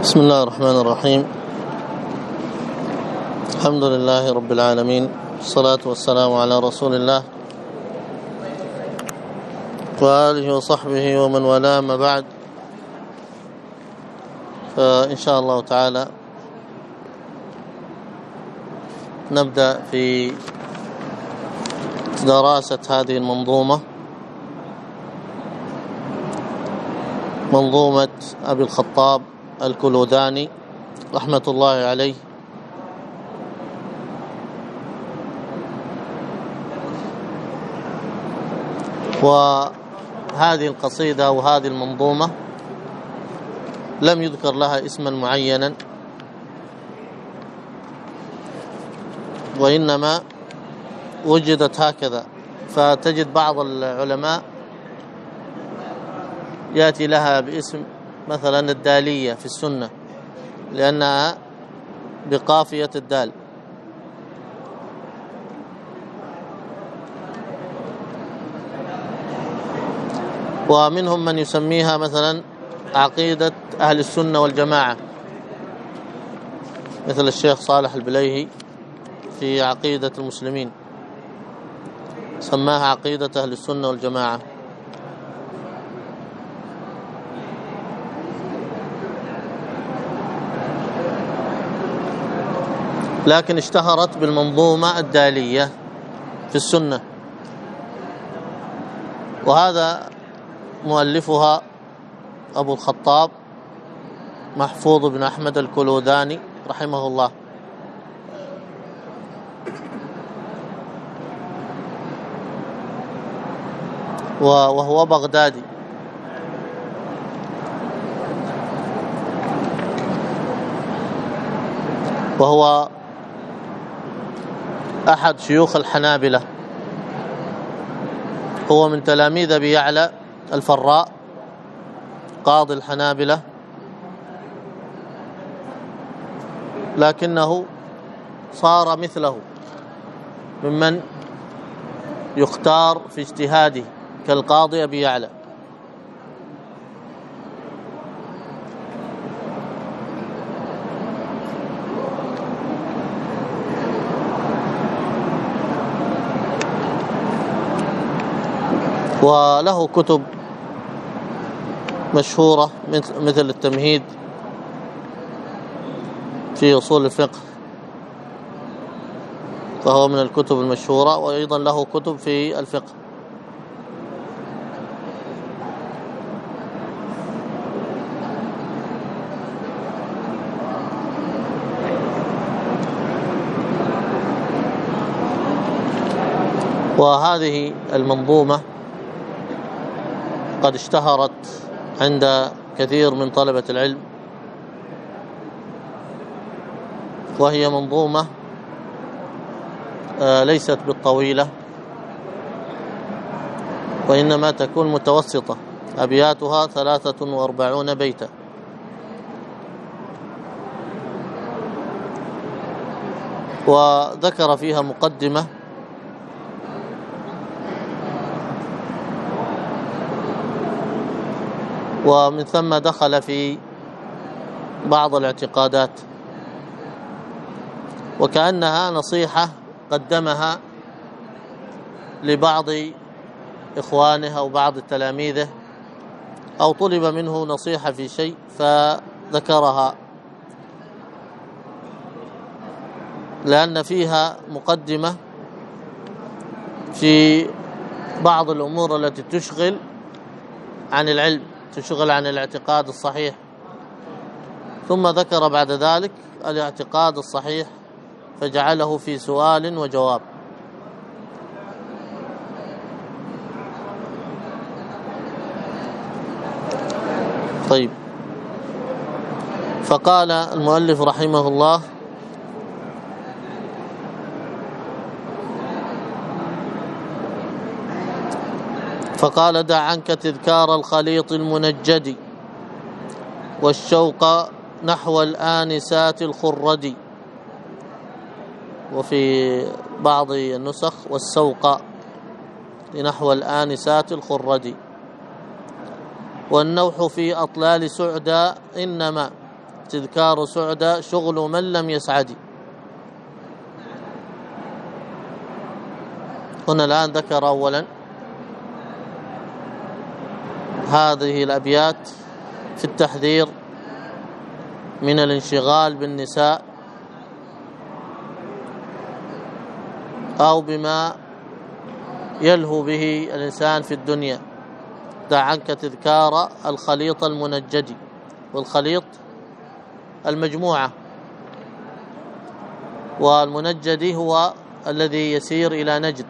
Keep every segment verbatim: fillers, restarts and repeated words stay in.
بسم الله الرحمن الرحيم. الحمد لله رب العالمين، والصلاة والسلام على رسول الله وآله وصحبه ومن والاه، ما بعد. فإن شاء الله تعالى نبدأ في دراسة هذه المنظومة، منظومة أبي الخطاب الكلوداني رحمة الله عليه. وهذه القصيدة وهذه المنظومة لم يذكر لها اسما معينا، وإنما وجدت هكذا. فتجد بعض العلماء يأتي لها باسم مثلا الدالية في السنة، لأنها بقافية الدال. ومنهم من يسميها مثلا عقيدة أهل السنة والجماعة، مثل الشيخ صالح البليهي في عقيدة المسلمين سماها عقيدة أهل السنة والجماعة. لكن اشتهرت بالمنظومة الدالية في السنة، وهذا مؤلفها أبو الخطاب محفوظ بن أحمد الكلوداني رحمه الله. وهو بغدادي، وهو أحد شيوخ الحنابلة، هو من تلاميذ أبي يعلى الفراء قاضي الحنابلة، لكنه صار مثله ممن يختار في اجتهاده كالقاضي أبي يعلى. وله كتب مشهورة مثل التمهيد في أصول الفقه، فهو من الكتب المشهورة، وأيضا له كتب في الفقه. وهذه المنظومة قد اشتهرت عند كثير من طلبة العلم، وهي منظومة ليست بالطويلة، وإنما تكون متوسطة، أبياتها ثلاثة وأربعون بيتا. وذكر فيها مقدمة ومن ثم دخل في بعض الاعتقادات، وكأنها نصيحة قدمها لبعض إخوانه أو بعض تلاميذه، أو طلب منه نصيحة في شيء فذكرها، لأن فيها مقدمة في بعض الأمور التي تشغل عن العلم، تشغل عن الاعتقاد الصحيح، ثم ذكر بعد ذلك الاعتقاد الصحيح فجعله في سؤال وجواب. طيب، فقال المؤلف رحمه الله: فقال: دع عنك تذكار الخليط المنجد، والشوق نحو الآنسات الخرد. وفي بعض النسخ والسوق نحو الآنسات الخرد. والنوح في أطلال سعدى إنما تذكار سعدى شغل من لم يسعد. هنا الآن ذكر أولا هذه الأبيات في التحذير من الانشغال بالنساء أو بما يلهو به الإنسان في الدنيا. دع عنك تذكار الخليط المنجد، والخليط المجموعة، والمنجد هو الذي يسير إلى نجد.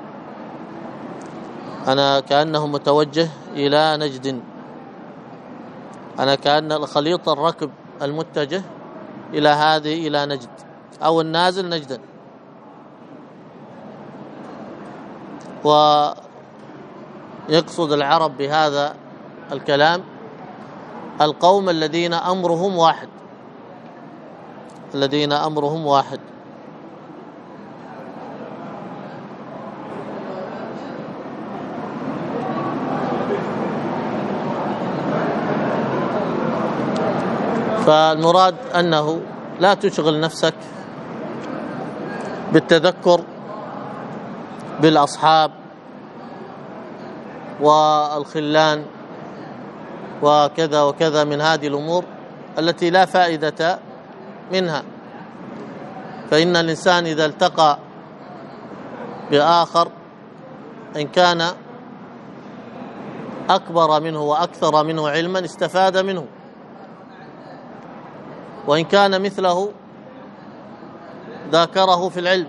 أنا كأنه متوجه إلى نجد، أنا كأن الخليط الركب المتجه إلى هذه إلى نجد، أو النازل نجدا. ويقصد العرب بهذا الكلام القوم الذين أمرهم واحد، الذين أمرهم واحد. فالمراد أنه لا تشغل نفسك بالتذكر بالأصحاب والخلان وكذا وكذا من هذه الأمور التي لا فائدة منها. فإن الإنسان إذا التقى بآخر إن كان أكبر منه وأكثر منه علما استفاد منه، وإن كان مثله ذاكره في العلم،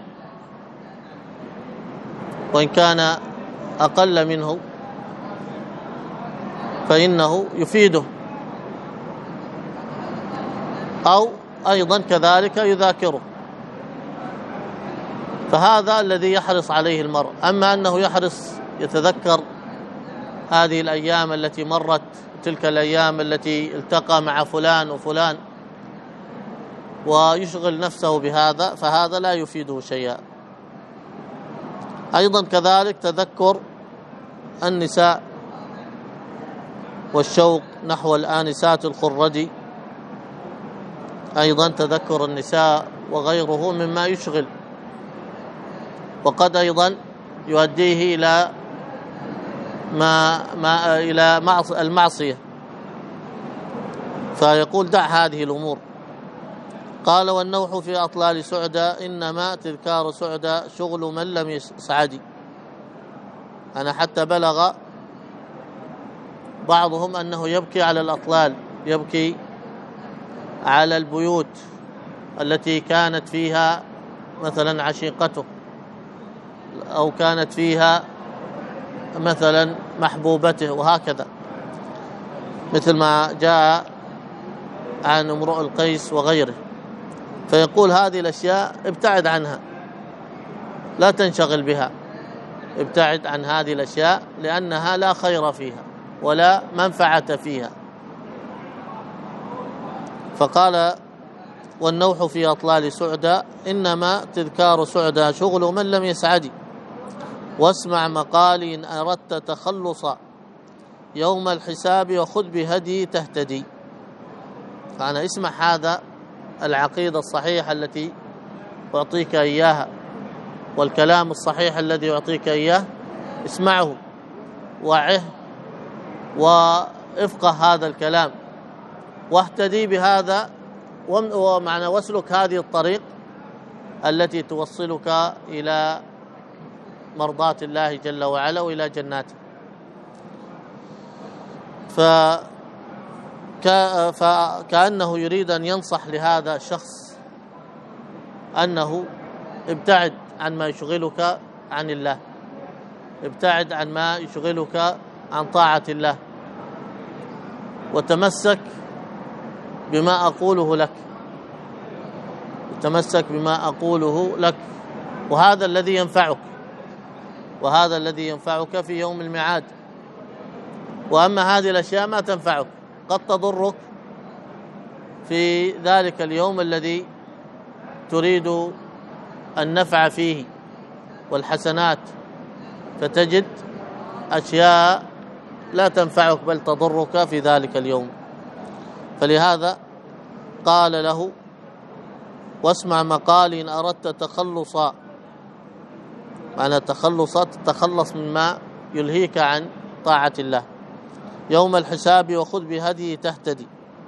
وإن كان أقل منه فإنه يفيده، أو أيضا كذلك يذاكره. فهذا الذي يحرص عليه المرء. أما أنه يحرص يتذكر هذه الأيام التي مرت، تلك الأيام التي التقى مع فلان وفلان ويشغل نفسه بهذا، فهذا لا يفيده شيئا. أيضا كذلك تذكر النساء والشوق نحو الآنسات الخرج، أيضا تذكر النساء وغيره مما يشغل، وقد أيضا يؤديه إلى ما, ما إلى المعصية. فيقول دع هذه الأمور. قال والنوح في أطلال سعدى إنما تذكار سعدى شغل من لم يسعد. أنا حتى بلغ بعضهم أنه يبكي على الأطلال، يبكي على البيوت التي كانت فيها مثلا عشيقته، أو كانت فيها مثلا محبوبته، وهكذا، مثل ما جاء عن امرؤ القيس وغيره. فيقول هذه الأشياء ابتعد عنها، لا تنشغل بها، ابتعد عن هذه الأشياء لأنها لا خير فيها ولا منفعة فيها. فقال والنوح في أطلال سعدى إنما تذكار سعدى شغل من لم يسعد. واسمع مقالي إن أردت تخلصا يوم الحساب وخذ بهدي تهتدي. فأنا اسمع هذا العقيدة الصحيحة التي أعطيك إياها، والكلام الصحيح الذي أعطيك إياه اسمعه، وعه وافقه هذا الكلام، واهتدي بهذا، ومعنى واسلك هذه الطريق التي توصلك إلى مرضاة الله جل وعلا وإلى جناته. فكأنه يريد أن ينصح لهذا الشخص أنه ابتعد عن ما يشغلك عن الله، ابتعد عن ما يشغلك عن طاعة الله، وتمسك بما أقوله لك، تمسك بما أقوله لك، وهذا الذي ينفعك، وهذا الذي ينفعك في يوم الميعاد. وأما هذه الأشياء ما تنفعك، قد تضرك في ذلك اليوم الذي تريد النفع فيه والحسنات، فتجد أشياء لا تنفعك بل تضرك في ذلك اليوم. فلهذا قال له: واسمع مقالي إن أردت تخلصا، معنى تخلصا تتخلص مما يلهيك عن طاعة الله يوم الحساب، وخذ بهدي تهتدي،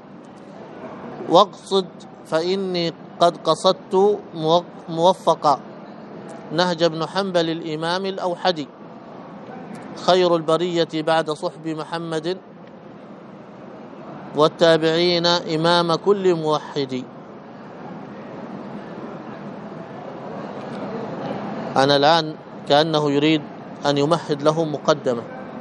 واقصد فإني قد قصدت موفقا نهج ابن حنبل الإمام الأوحدي، خير البرية بعد صحب محمد، والتابعين إمام كل موحد. أنا الآن كأنه يريد أن يمهد له مقدمة.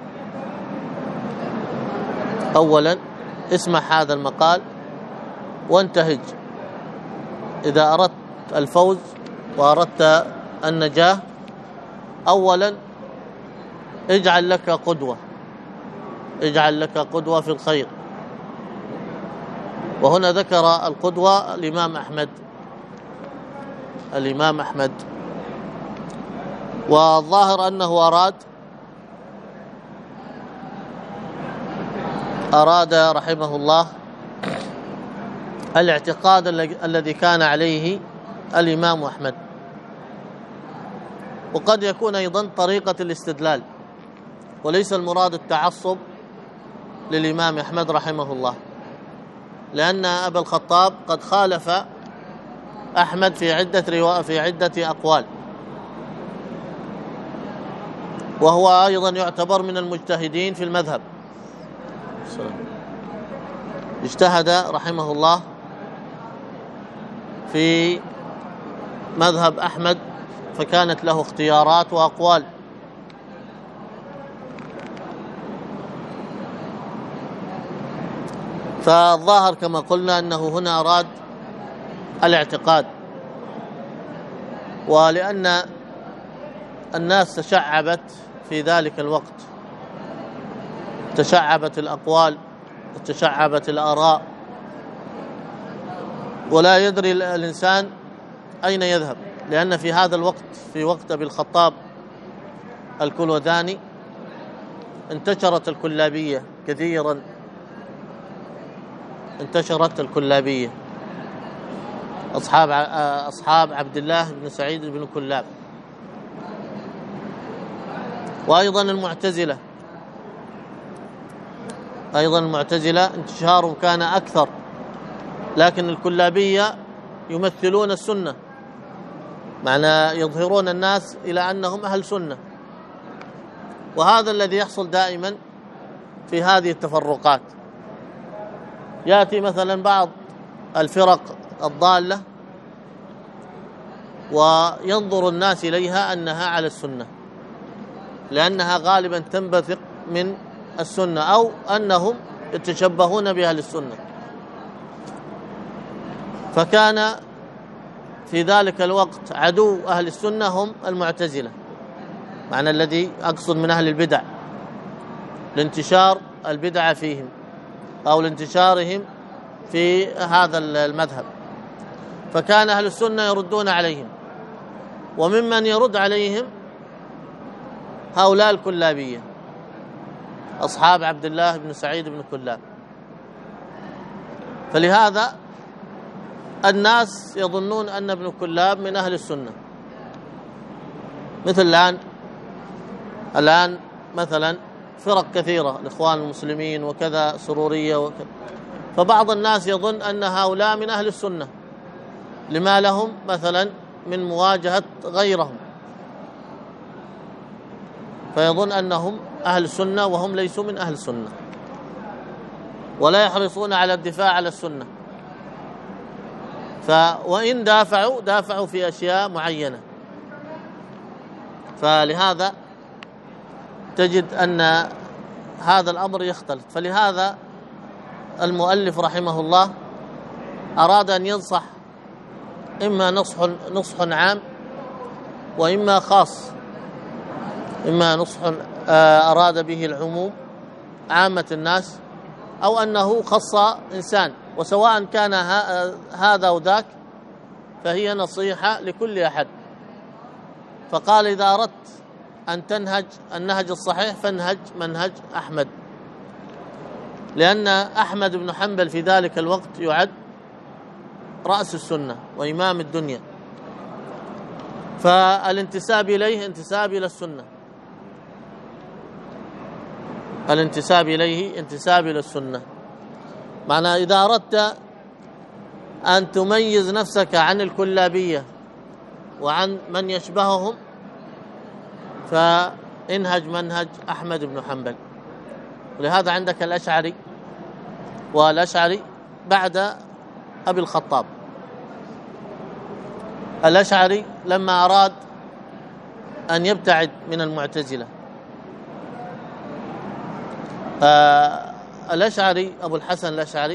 أولا اسمع هذا المقال وانتهج. إذا أردت الفوز وأردت النجاة، أولا اجعل لك قدوة، اجعل لك قدوة في الخير. وهنا ذكر القدوة الإمام أحمد، الإمام أحمد، والظاهر أنه أراد أراد رحمه الله الاعتقاد الذي كان عليه الإمام أحمد، وقد يكون أيضا طريقة الاستدلال، وليس المراد التعصب للإمام أحمد رحمه الله، لأن أبا الخطاب قد خالف أحمد في عدة رواء في عدة أقوال، وهو أيضا يعتبر من المجتهدين في المذهب. اجتهد رحمه الله في مذهب أحمد، فكانت له اختيارات وأقوال. فالظاهر كما قلنا أنه هنا أراد الاعتقاد، ولأن الناس تشعبت في ذلك الوقت، تشعبت الأقوال وتشعبت الآراء، ولا يدري الإنسان أين يذهب، لأن في هذا الوقت في وقت أبي الخطاب الكلوداني انتشرت الكلابية كثيرا، انتشرت الكلابية، أصحاب أصحاب عبد الله بن سعيد بن كلاب، وأيضا المعتزلة، أيضا المعتزلة انتشارهم كان أكثر، لكن الكلابية يمثلون السنة، معنى يظهرون الناس إلى أنهم أهل سنة، وهذا الذي يحصل دائما في هذه التفرقات. يأتي مثلا بعض الفرق الضالة وينظر الناس إليها أنها على السنة، لأنها غالبا تنبثق من السنة، أو أنهم يتشبهون بأهل السنة. فكان في ذلك الوقت عدو أهل السنة هم المعتزلة، معنى الذي أقصد من أهل البدع، لانتشار البدع فيهم أو لانتشارهم في هذا المذهب، فكان أهل السنة يردون عليهم، وممن يرد عليهم هؤلاء الكلابية أصحاب عبد الله بن سعيد بن كلاب. فلهذا الناس يظنون أن ابن كلاب من أهل السنة، مثل الآن الآن مثلا فرق كثيرة، الإخوان المسلمين وكذا، سرورية وكذا، فبعض الناس يظن أن هؤلاء من أهل السنة لما لهم مثلا من مواجهة غيرهم، فيظن أنهم أهل السنة وهم ليسوا من أهل السنة، ولا يحرصون على الدفاع على السنة. وإن دافعوا دافعوا في أشياء معينة. فلهذا تجد أن هذا الأمر يختلط. فلهذا المؤلف رحمه الله أراد أن ينصح، إما نصح نصح عام وإما خاص، إما نصح أراد به العموم عامة الناس، أو أنه خص إنسان، وسواء كان هذا أو ذاك فهي نصيحة لكل أحد. فقال: إذا أردت أن تنهج النهج الصحيح فانهج منهج أحمد، لأن أحمد بن حنبل في ذلك الوقت يعد رأس السنة وإمام الدنيا، فالانتساب إليه انتساب إلى السنة، الانتساب إليه انتساب إلى السنة. معنى إذا أردت أن تميز نفسك عن الكلابية وعن من يشبههم فانهج منهج أحمد بن حنبل. ولهذا عندك الأشعري، والأشعري بعد أبي الخطاب. الأشعري لما أراد أن يبتعد من المعتزلة، آه الأشعري أبو الحسن الأشعري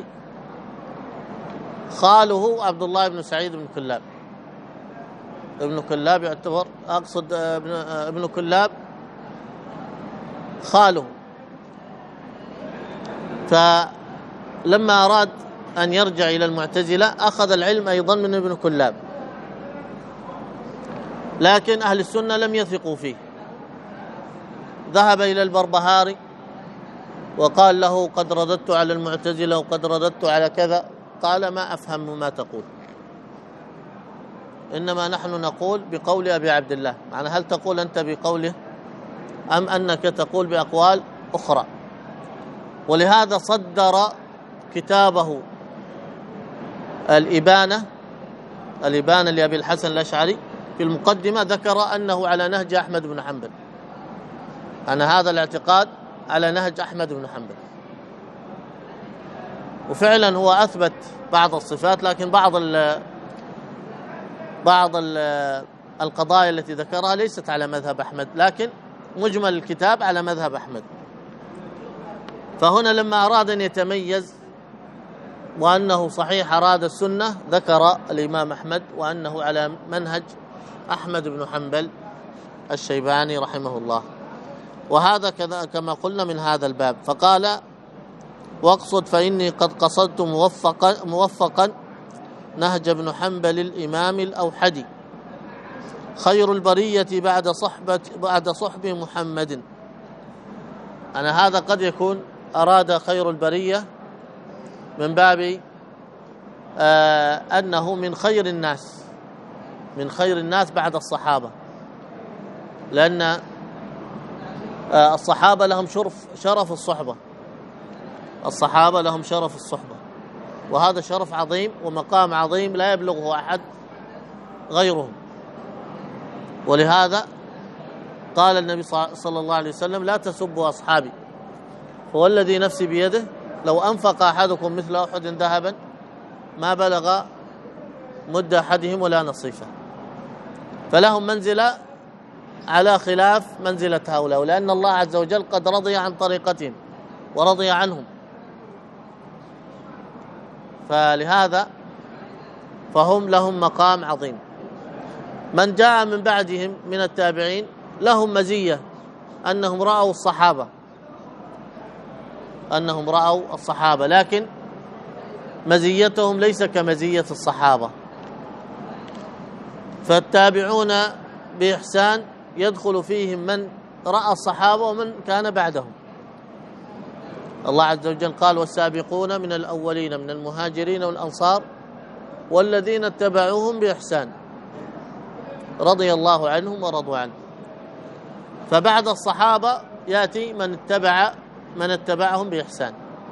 خاله عبد الله بن سعيد بن كلاب. ابن كلاب يعتبر، أقصد ابن, ابن كلاب خاله. فلما أراد أن يرجع إلى المعتزلة أخذ العلم أيضا من ابن كلاب، لكن أهل السنة لم يثقوا فيه. ذهب إلى البربهاري وقال له قد رددت على المعتزلة وقد رددت على كذا. قال ما أفهم ما تقول، إنما نحن نقول بقول أبي عبد الله. معنى هل تقول أنت بقوله أم أنك تقول بأقوال أخرى؟ ولهذا صدر كتابه الإبانة الإبانة لأبي الحسن الأشعري في المقدمة ذكر أنه على نهج أحمد بن حنبل، أن هذا الاعتقاد على نهج أحمد بن حنبل. وفعلا هو أثبت بعض الصفات، لكن بعض ال بعض ال القضايا التي ذكرها ليست على مذهب أحمد، لكن مجمل الكتاب على مذهب أحمد. فهنا لما أراد أن يتميز وأنه صحيح أراد السنة ذكر الإمام أحمد وأنه على منهج أحمد بن حنبل الشيباني رحمه الله. وهذا كذا كما قلنا من هذا الباب. فقال واقصد فإني قد قصدت موفقا, موفقا نهج ابن حنبل الإمام الأوحدي خير البرية بعد صحبة بعد صحب محمد. أنا هذا قد يكون أراد خير البرية من باب آه أنه من خير الناس من خير الناس بعد الصحابة، لأن آه الصحابة لهم شرف شرف الصحبة الصحابة لهم شرف الصحبة، وهذا شرف عظيم ومقام عظيم لا يبلغه أحد غيرهم. ولهذا قال النبي صلى الله عليه وسلم لا تسبوا أصحابي فوالذي نفسي بيده لو أنفق أحدكم مثل أحد ذهبا ما بلغ مد أحدهم ولا نصيفه. فلهم منزلة على خلاف منزلة هؤلاء، لأن الله عز وجل قد رضي عن طريقتهم ورضي عنهم. فلهذا فهم لهم مقام عظيم. من جاء من بعدهم من التابعين لهم مزية أنهم رأوا الصحابة أنهم رأوا الصحابة لكن مزيتهم ليس كمزية الصحابة. فالتابعون بإحسان يدخل فيهم من رأى الصحابة ومن كان بعدهم. الله عز وجل قال والسابقون من الأولين من المهاجرين والأنصار والذين اتبعوهم بإحسان رضي الله عنهم ورضوا عنه. فبعد الصحابة يأتي من اتبع من اتبعهم بإحسان.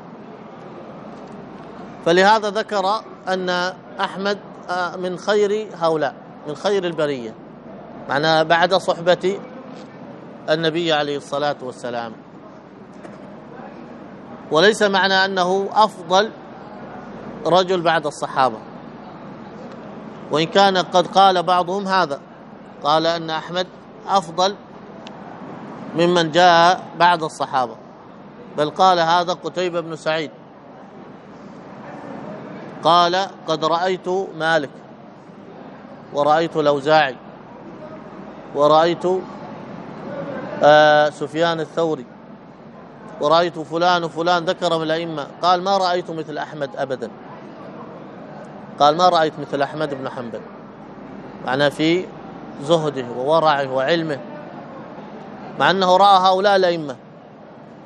فلهذا ذكر أن أحمد من خير هؤلاء من خير البرية، معناه بعد صحبة النبي عليه الصلاة والسلام. وليس معنى أنه أفضل رجل بعد الصحابة، وإن كان قد قال بعضهم هذا، قال أن أحمد أفضل ممن جاء بعد الصحابة، بل قال هذا قتيبة بن سعيد قال قد رأيت مالك ورأيت الأوزاعي ورأيت آه سفيان الثوري ورأيت فلان وفلان، ذكر من الأئمة، قال ما رأيت مثل أحمد أبدا، قال ما رأيت مثل أحمد بن حنبل، معناه في زهده وورعه وعلمه، مع أنه رأى هؤلاء الأئمة.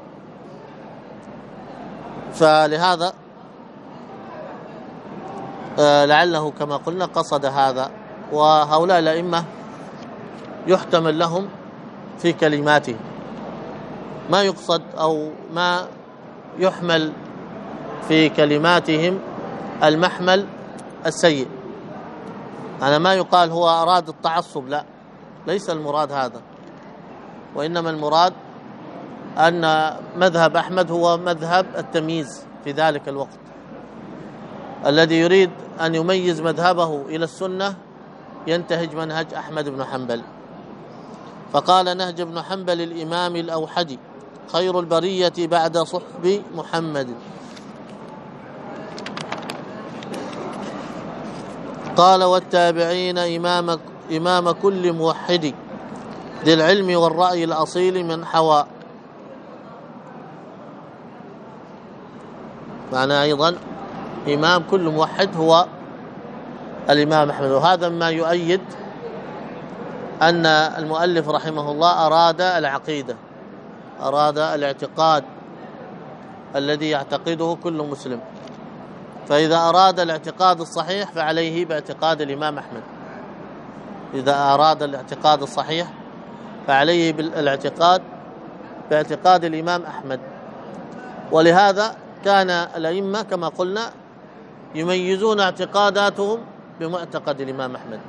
فلهذا لعله كما قلنا قصد هذا. وهؤلاء الأئمة يحتمل لهم في كلماتهم، ما يقصد أو ما يحمل في كلماتهم المحمل السيء. أنا ما يقال هو أراد التعصب، لا، ليس المراد هذا، وإنما المراد أن مذهب أحمد هو مذهب التمييز في ذلك الوقت. الذي يريد أن يميز مذهبه إلى السنة ينتهج منهج أحمد بن حنبل. فقال نهج بن حنبل الإمام الأوحدي خير البرية بعد صحب محمد. قال والتابعين إمام, إمام كل موحد ذي العلم والرأي الأصيل من حوى. معنى أيضا إمام كل موحد هو الإمام أحمد. وهذا ما يؤيد أن المؤلف رحمه الله أراد العقيدة، أراد الاعتقاد الذي يعتقده كل مسلم. فإذا أراد الاعتقاد الصحيح فعليه باعتقاد الإمام أحمد، إذا أراد الاعتقاد الصحيح فعليه بالاعتقاد باعتقاد الإمام أحمد. ولهذا كان الأئمة كما قلنا يميزون اعتقاداتهم بمعتقد الإمام أحمد،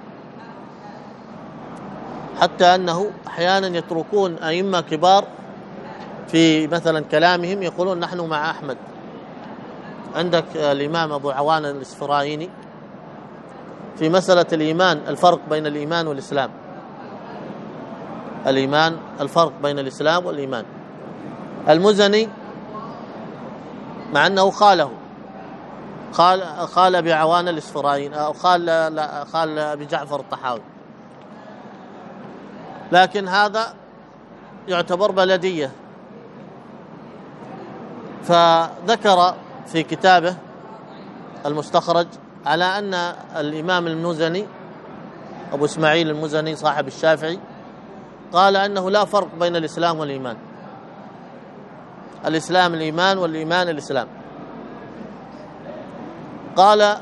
حتى أنه أحيانا يتركون أئمة كبار في مثلا كلامهم يقولون نحن مع أحمد. عندك الإمام أبو عوان الإسفرايني في مسألة الإيمان، الفرق بين الإيمان والإسلام، الإيمان الفرق بين الإسلام والإيمان. المزني مع أنه خاله قال قال بعوان الإسفرايني أو قال لا قال بجعفر الطحاوي، لكن هذا يعتبر بلدية. فذكر في كتابه المستخرج على أن الإمام المزني أبو إسماعيل المزني صاحب الشافعي قال أنه لا فرق بين الإسلام والإيمان، الإسلام الإيمان والإيمان الإسلام. قال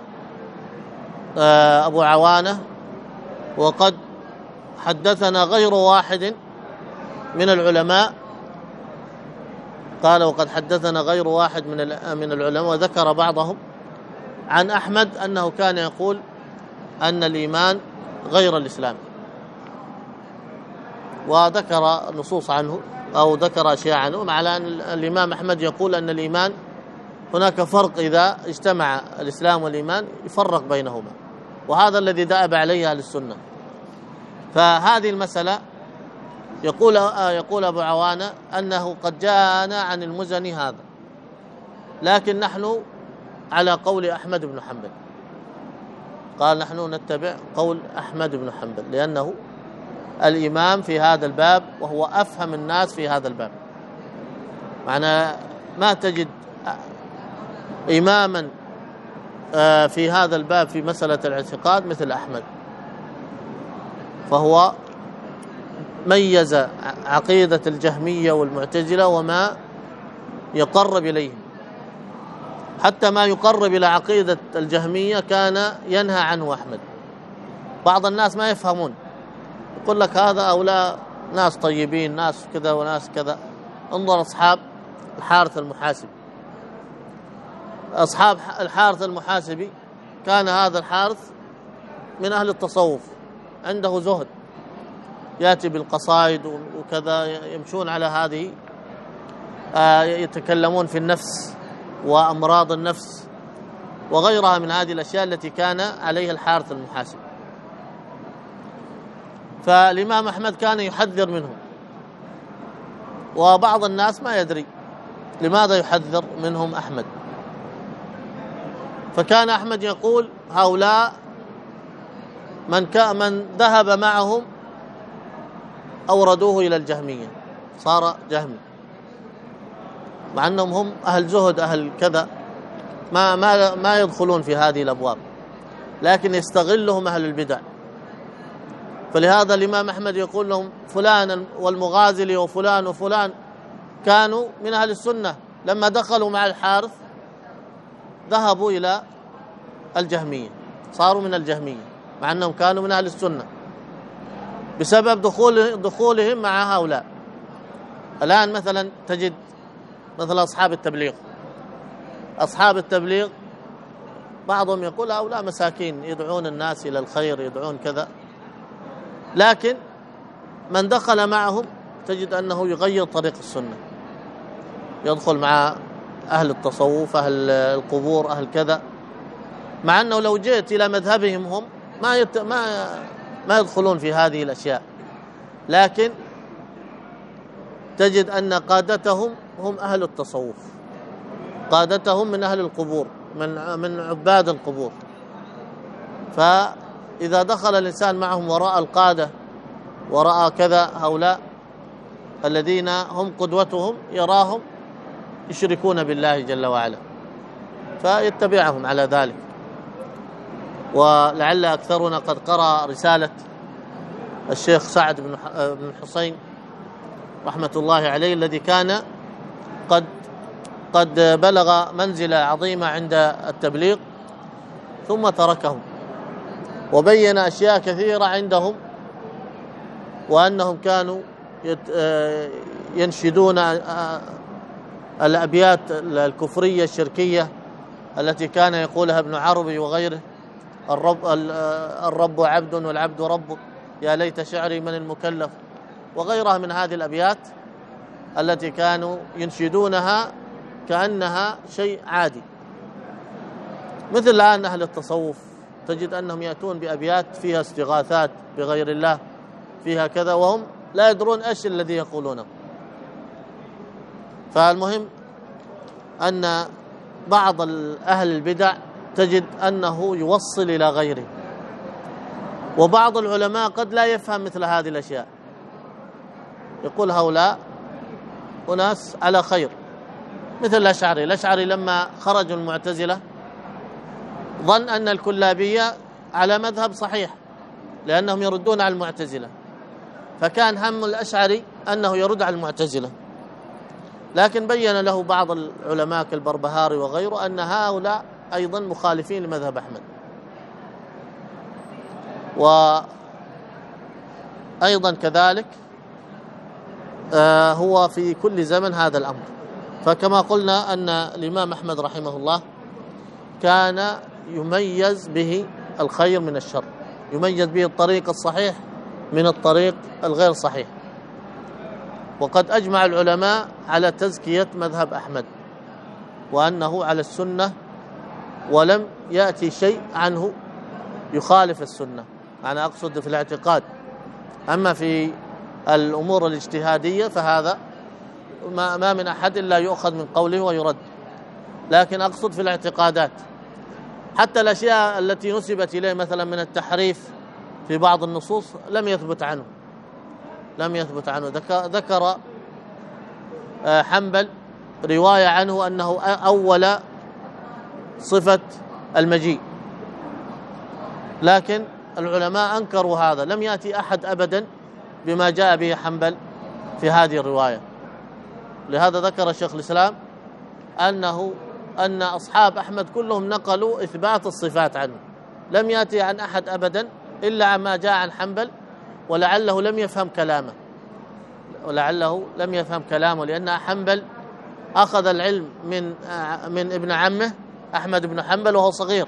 أبو عوانة وقد حدثنا غير واحد من العلماء، قال وقد حدثنا غير واحد من من العلماء وذكر بعضهم عن أحمد أنه كان يقول أن الإيمان غير الإسلام، وذكر نصوص عنه أو ذكر أشياء عنه، على أن الإمام أحمد يقول أن الإيمان هناك فرق، إذا اجتمع الإسلام والإيمان يفرق بينهما، وهذا الذي دأب عليه أهل السنة. فهذه المسألة يقول يقول أبو عوانة أنه قد جاءنا عن المزني هذا، لكن نحن على قول أحمد بن حنبل. قال نحن نتبع قول أحمد بن حنبل لأنه الإمام في هذا الباب وهو أفهم الناس في هذا الباب. معنى ما تجد إماما في هذا الباب في مسألة الاعتقاد مثل أحمد، فهو ميز عقيدة الجهمية والمعتزلة وما يقرب إليهم، حتى ما يقرب إلى عقيدة الجهمية كان ينهى عنه أحمد. بعض الناس ما يفهمون، يقول لك هذا أولا ناس طيبين، ناس كذا وناس كذا. انظر أصحاب الحارث المحاسبي، أصحاب الحارث المحاسبي كان هذا الحارث من أهل التصوف، عنده زهد، يأتي بالقصائد وكذا، يمشون على هذه، يتكلمون في النفس وأمراض النفس وغيرها من هذه الأشياء التي كان عليها الحارث المحاسبي. فالإمام أحمد كان يحذر منهم، وبعض الناس ما يدري لماذا يحذر منهم أحمد. فكان أحمد يقول هؤلاء من من ذهب معهم أوردوه إلى الجهمية، صار جهمي، مع أنهم هم أهل زهد أهل كذا، ما ما ما يدخلون في هذه الأبواب، لكن يستغلهم أهل البدع. فلهذا الإمام أحمد يقول لهم فلان والمغازلي وفلان وفلان كانوا من أهل السنة، لما دخلوا مع الحارث ذهبوا إلى الجهمية. صاروا من الجهمية مع أنهم كانوا من أهل السنة بسبب دخول دخولهم مع هؤلاء. الآن مثلا تجد مثل أصحاب التبليغ أصحاب التبليغ بعضهم يقول هؤلاء مساكين يدعون الناس إلى الخير يدعون كذا، لكن من دخل معهم تجد أنه يغير طريق السنة، يدخل مع أهل التصوف أهل القبور أهل كذا، مع أنه لو جئت إلى مذهبهم هم ما يت... ما ما يدخلون في هذه الأشياء، لكن تجد أن قادتهم هم أهل التصوف، قادتهم من أهل القبور من من عباد القبور. فإذا دخل الإنسان معهم وراء القادة وراء كذا هؤلاء الذين هم قدوتهم يراهم يشركون بالله جل وعلا فيتبعهم على ذلك. ولعل أكثرنا قد قرأ رسالة الشيخ سعد بن حسين رحمة الله عليه الذي كان قد قد بلغ منزلة عظيمة عند التبليغ ثم تركهم، وبين أشياء كثيرة عندهم وأنهم كانوا ينشدون الأبيات الكفرية الشركية التي كان يقولها ابن عربي وغيره، الرب, الرب عبد والعبد رب، يا ليت شعري من المكلف، وغيرها من هذه الأبيات التي كانوا ينشدونها كأنها شيء عادي. مثل الآن أهل التصوف تجد أنهم يأتون بأبيات فيها استغاثات بغير الله فيها كذا وهم لا يدرون إيش الذي يقولونه. فالمهم أن بعض أهل البدع تجد أنه يوصل إلى غيره، وبعض العلماء قد لا يفهم مثل هذه الأشياء، يقول هؤلاء أناس على خير، مثل الأشعري. الأشعري لما خرجوا المعتزلة ظن أن الكلابية على مذهب صحيح لأنهم يردون على المعتزلة، فكان هم الأشعري أنه يرد على المعتزلة، لكن بين له بعض العلماء كالبربهاري وغيره أن هؤلاء أيضا مخالفين لمذهب أحمد. وأيضا كذلك آه هو في كل زمن هذا الأمر. فكما قلنا أن الإمام أحمد رحمه الله كان يميز به الخير من الشر، يميز به الطريق الصحيح من الطريق الغير صحيح. وقد أجمع العلماء على تزكية مذهب أحمد وأنه على السنة، ولم يأتي شيء عنه يخالف السنة، أنا أقصد في الاعتقاد. أما في الأمور الاجتهادية فهذا ما, ما من أحد إلا يؤخذ من قوله ويرد، لكن أقصد في الاعتقادات حتى الأشياء التي نسبت إليه مثلا من التحريف في بعض النصوص لم يثبت عنه لم يثبت عنه ذكر حنبل رواية عنه أنه أول صفة المجيء، لكن العلماء أنكروا هذا، لم يأتي أحد أبدا بما جاء به حنبل في هذه الرواية. لهذا ذكر الشيخ الإسلام أنه أن أصحاب أحمد كلهم نقلوا إثبات الصفات عنه، لم يأتي عن أحد أبدا إلا عما جاء عن حنبل، ولعله لم يفهم كلامه ولعله لم يفهم كلامه لأن حنبل أخذ العلم من من ابن عمه أحمد بن حنبل وهو صغير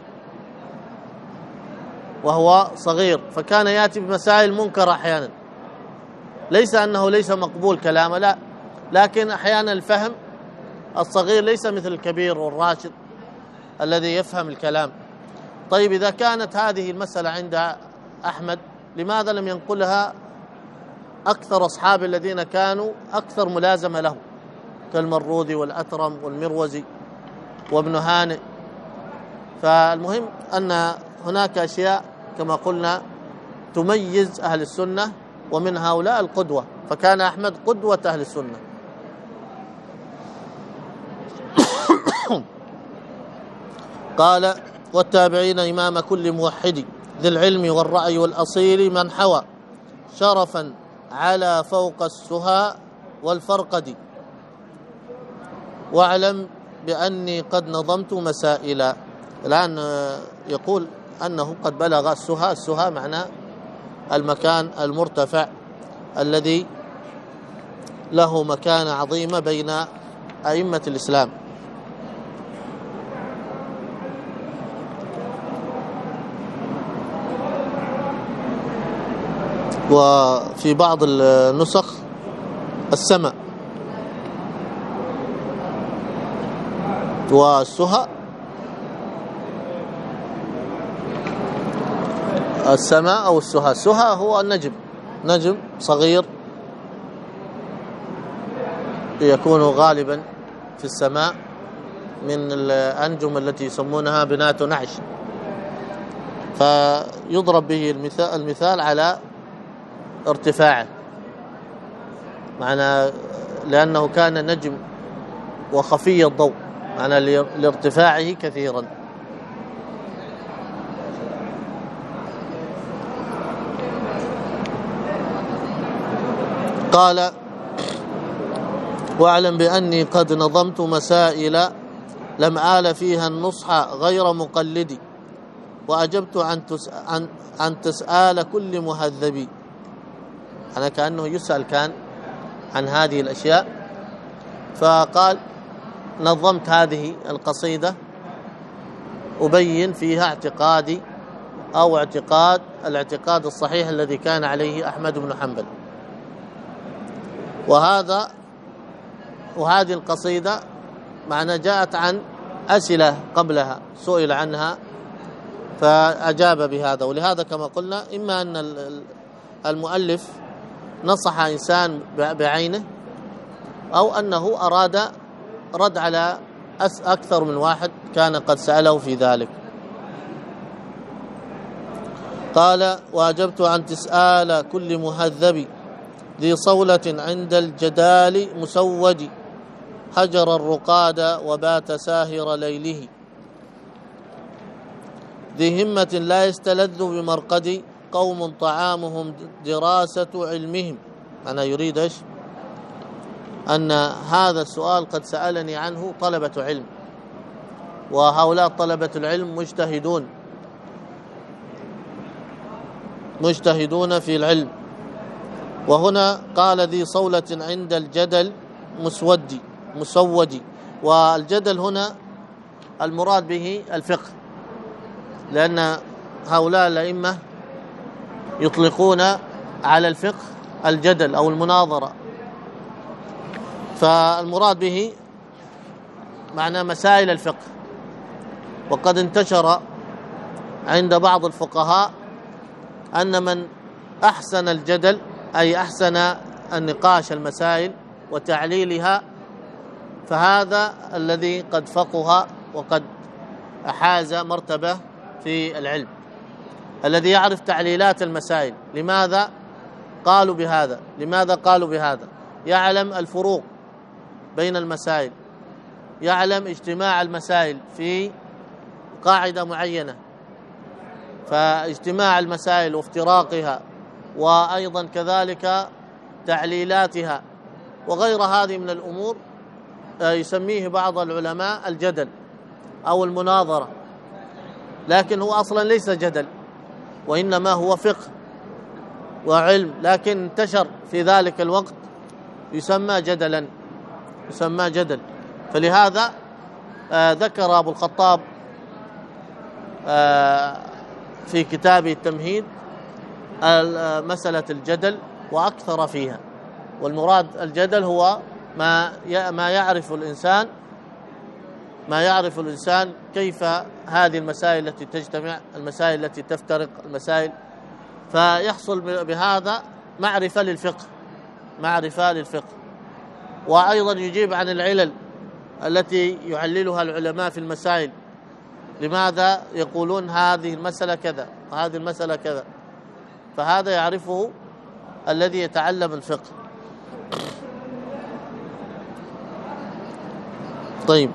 وهو صغير فكان يأتي بمسائل منكرة أحيانا، ليس أنه ليس مقبول كلامه، لا، لكن أحيانا الفهم الصغير ليس مثل الكبير والراشد الذي يفهم الكلام. طيب إذا كانت هذه المسألة عند أحمد لماذا لم ينقلها أكثر أصحاب الذين كانوا أكثر ملازمة له كالمروذي والأترم والمروزي وابن هانئ؟ فالمهم أن هناك أشياء كما قلنا تميز أهل السنة، ومن هؤلاء القدوة، فكان أحمد قدوة أهل السنة. قال والتابعين إمام كل موحد ذي العلم والرأي والأصيل من حوى شرفا على فوق السها والفرقد، واعلم بأني قد نظمت مسائل. الآن يقول أنه قد بلغ السهى. السهى معناه المكان المرتفع الذي له مكانة عظيمة بين أئمة الإسلام. وفي بعض النسخ السماء. والسهى السماء أو السهى. السهى هو النجم، نجم صغير يكون غالبا في السماء من الأنجم التي يسمونها بنات نعش، فيضرب به المثال, المثال على ارتفاعه، معنى لأنه كان نجم وخفي الضوء، معنى لارتفاعه كثيرا. قال: واعلم بأني قد نظمت مسائل لم آل فيها النصح غير مقلدي، وأجبت عن, تسأل عن, عن تسأل كل مهذبي. أنا كأنه يسأل كان عن هذه الأشياء، فقال: نظمت هذه القصيدة أبين فيها اعتقادي أو اعتقاد الاعتقاد الصحيح الذي كان عليه أحمد بن حنبل. وهذا وهذه القصيدة معنى جاءت عن أسئلة قبلها سئل عنها فأجاب بهذا. ولهذا كما قلنا إما أن المؤلف نصح إنسان بعينه، أو أنه أراد رد على أكثر من واحد كان قد سأله في ذلك. قال: وأجبت عن تسأل كل مهذب ذي صولة عند الجدال مسود، هجر الرقاد وبات ساهر ليله، ذي همة لا يستلذ بمرقد، قوم طعامهم دراسة علمهم. أنا يريد إيش؟ أن هذا السؤال قد سألني عنه طلبة علم، وهؤلاء طلبة العلم مجتهدون مجتهدون في العلم. وهنا قال ذي صولة عند الجدل مسودي مسودي، والجدل هنا المراد به الفقه، لأن هؤلاء الأئمة يطلقون على الفقه الجدل أو المناظرة، فالمراد به معنى مسائل الفقه. وقد انتشر عند بعض الفقهاء أن من أحسن الجدل أي أحسن النقاش المسائل وتعليلها، فهذا الذي قد فقه وقد أحاز مرتبة في العلم، الذي يعرف تعليلات المسائل. لماذا قالوا بهذا؟ لماذا قالوا بهذا؟ يعلم الفروق بين المسائل، يعلم اجتماع المسائل في قاعدة معينة، فاجتماع المسائل وافتراقها، وأيضا كذلك تعليلاتها وغير هذه من الأمور يسميه بعض العلماء الجدل أو المناظرة، لكن هو أصلا ليس جدل، وإنما هو فقه وعلم، لكن انتشر في ذلك الوقت يسمى جدلا يسمى جدل. فلهذا آه ذكر أبو الخطاب آه في كتابه التمهيد مسألة الجدل وأكثر فيها. والمراد الجدل هو ما ما يعرف الإنسان ما يعرف الإنسان كيف هذه المسائل التي تجتمع، المسائل التي تفترق، المسائل، فيحصل بهذا معرفة للفقه معرفة للفقه وأيضا يجيب عن العلل التي يعللها العلماء في المسائل، لماذا يقولون هذه المسألة كذا وهذه المسألة كذا، فهذا يعرفه الذي يتعلم الفقه. طيب،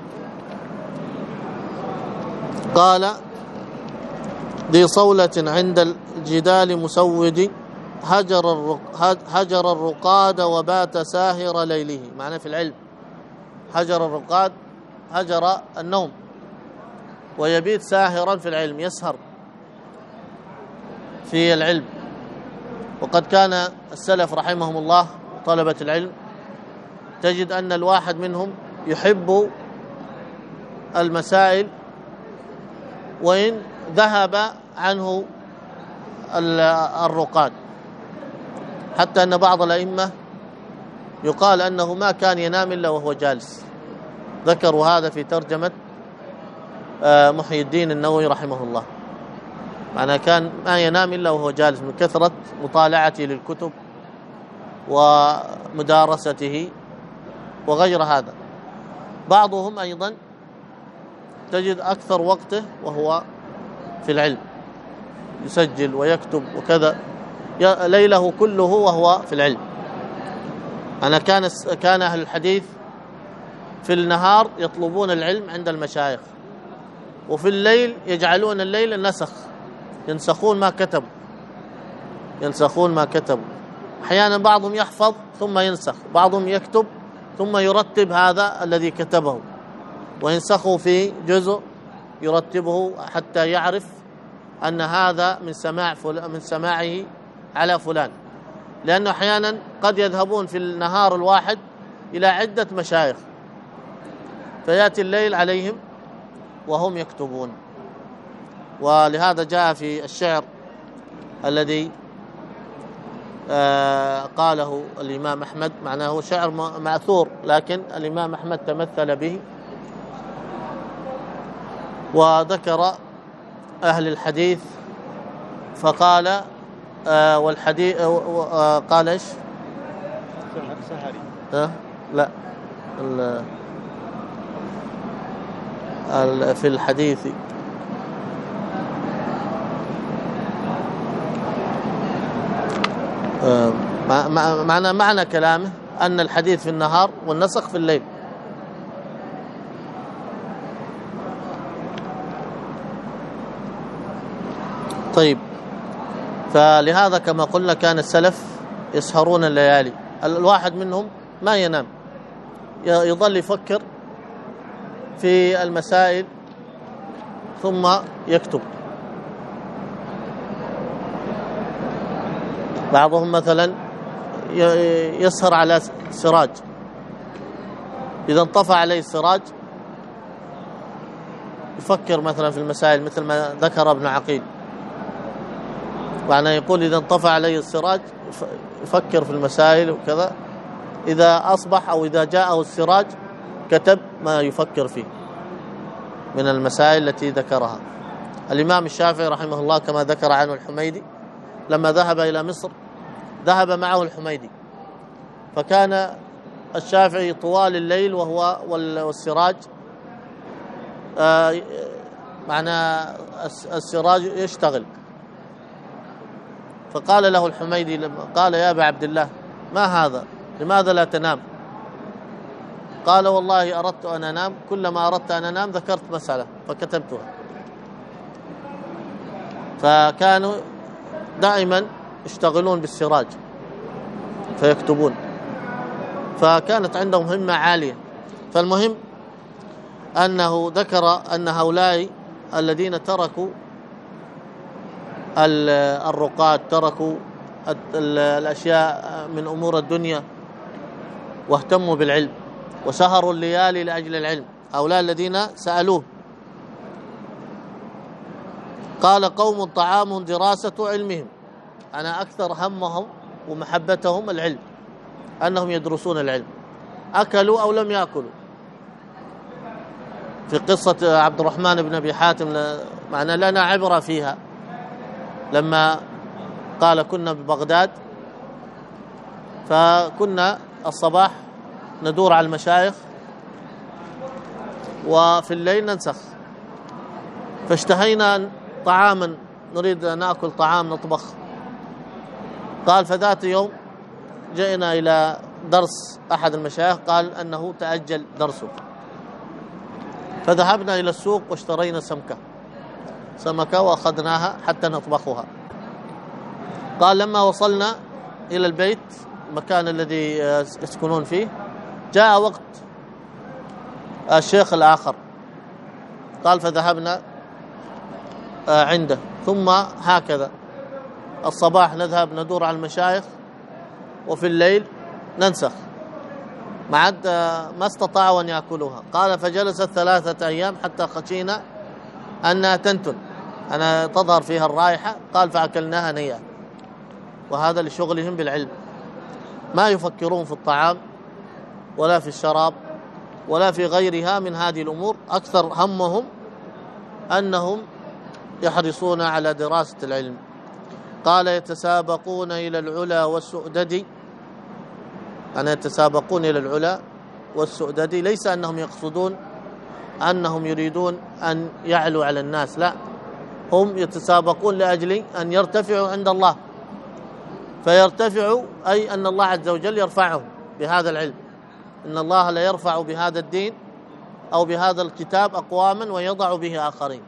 قال ذي صولة عند الجدال مسود، هجر الرق... هجر الرقاد وبات ساهر ليله. معناه في العلم هجر الرقاد، هجر النوم، ويبيت ساهرا في العلم، يسهر في العلم. وقد كان السلف رحمهم الله طلبة العلم تجد أن الواحد منهم يحب المسائل وإن ذهب عنه الرقاد، حتى أن بعض الأئمة يقال أنه ما كان ينام إلا وهو جالس. ذكروا هذا في ترجمة محي الدين النووي رحمه الله، معناه كان ما ينام إلا وهو جالس من كثرة مطالعته للكتب ومدارسته وغير هذا. بعضهم أيضا تجد أكثر وقته وهو في العلم، يسجل ويكتب وكذا، ليله كله وهو في العلم. أنا كان كان أهل الحديث في النهار يطلبون العلم عند المشايخ، وفي الليل يجعلون الليل نسخ، ينسخون ما كتبوا ينسخون ما كتبوا أحيانا بعضهم يحفظ ثم ينسخ، بعضهم يكتب ثم يرتب هذا الذي كتبه، وينسخه في جزء يرتبه حتى يعرف أن هذا من سماع من سماعه على فلان. لأنه أحيانا قد يذهبون في النهار الواحد إلى عدة مشايخ، فيأتي الليل عليهم وهم يكتبون. ولهذا جاء في الشعر الذي آه قاله الإمام أحمد، معناه شعر مأثور لكن الإمام أحمد تمثل به، وذكر أهل الحديث فقال آه والحديث آه قال إيش؟ سهري آه لا ال في الحديث آه معنى معنى كلامه أن الحديث في النهار والنسخ في الليل. طيب، فلهذا كما قلنا كان السلف يسهرون الليالي، الواحد منهم ما ينام، يظل يفكر في المسائل ثم يكتب. بعضهم مثلا يسهر على سراج، إذا انطفى عليه السراج يفكر مثلا في المسائل، مثل ما ذكر ابن عقيل، معناه يقول إذا انطفى عليه السراج يفكر في المسائل وكذا، إذا أصبح أو إذا جاءه السراج كتب ما يفكر فيه من المسائل التي ذكرها. الإمام الشافعي رحمه الله كما ذكر عنه الحميدي لما ذهب إلى مصر ذهب معه الحميدي، فكان الشافعي طوال الليل وهو والسراج آه معنى السراج يشتغل. فقال له الحميدي لما قال يا أبا عبد الله ما هذا، لماذا لا تنام؟ قال والله أردت أن أنام، كلما أردت أن أنام ذكرت مسألة فكتبتها. فكانوا دائما يشتغلون بالسراج فيكتبون، فكانت عندهم همة عالية. فالمهم أنه ذكر أن هؤلاء الذين تركوا الرقاد، تركوا الأشياء من أمور الدنيا واهتموا بالعلم وسهروا الليالي لأجل العلم، هؤلاء الذين سألوه قال قوم طعام دراسة علمهم، أنا أكثر همهم ومحبتهم العلم، أنهم يدرسون العلم، أكلوا أو لم يأكلوا. في قصة عبد الرحمن بن أبي حاتم معنا لنا عبرة فيها، لما قال كنا ببغداد فكنا الصباح ندور على المشايخ وفي الليل ننسخ، فاشتهينا طعاما نريد أن نأكل طعام نطبخ. قال فذات يوم جئنا إلى درس أحد المشايخ قال أنه تأجل درسه، فذهبنا إلى السوق واشترينا سمكة سمكة وأخذناها حتى نطبخها. قال لما وصلنا إلى البيت المكان الذي يسكنون فيه جاء وقت الشيخ الآخر، قال فذهبنا عنده ثم هكذا الصباح نذهب ندور على المشايخ وفي الليل ننسخ، ما عاد ما استطاعوا أن يأكلوها. قال فجلست ثلاثة أيام حتى خشينا أنها تنتن، أنا تظهر فيها الرائحة. قال فأكلناها نية. وهذا لشغلهم بالعلم، ما يفكرون في الطعام ولا في الشراب ولا في غيرها من هذه الأمور، أكثر همهم أنهم يحرصون على دراسة العلم. قال يتسابقون إلى العلا والسؤدد، أنا يتسابقون إلى العلا والسؤدد، ليس أنهم يقصدون أنهم يريدون أن يعلوا على الناس، لا، هم يتسابقون لأجل أن يرتفعوا عند الله، فيرتفعوا أي أن الله عز وجل يرفعهم بهذا العلم. إن الله لا يرفع بهذا الدين أو بهذا الكتاب أقواما ويضع به آخرين،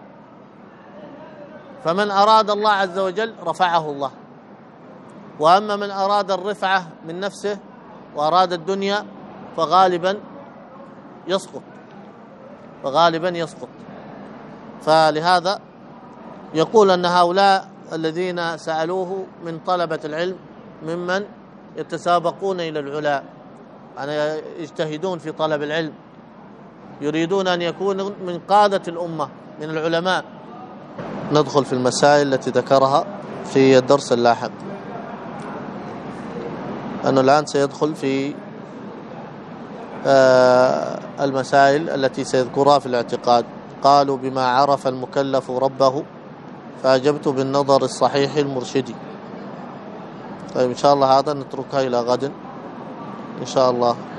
فمن أراد الله عز وجل رفعه الله، وأما من أراد الرفعة من نفسه وأراد الدنيا فغالبا يسقط فغالبا يسقط فلهذا يقول أن هؤلاء الذين سألوه من طلبة العلم ممن يتسابقون إلى العلا، يعني يجتهدون في طلب العلم، يريدون أن يكونوا من قادة الأمة من العلماء. ندخل في المسائل التي ذكرها في الدرس اللاحق، أنه الآن سيدخل في المسائل التي سيذكرها في الاعتقاد. قالوا بما عرف المكلف ربه فأجبت بالنظر الصحيح المرشدي. طيب إن شاء الله هذا نتركها إلى غد إن شاء الله.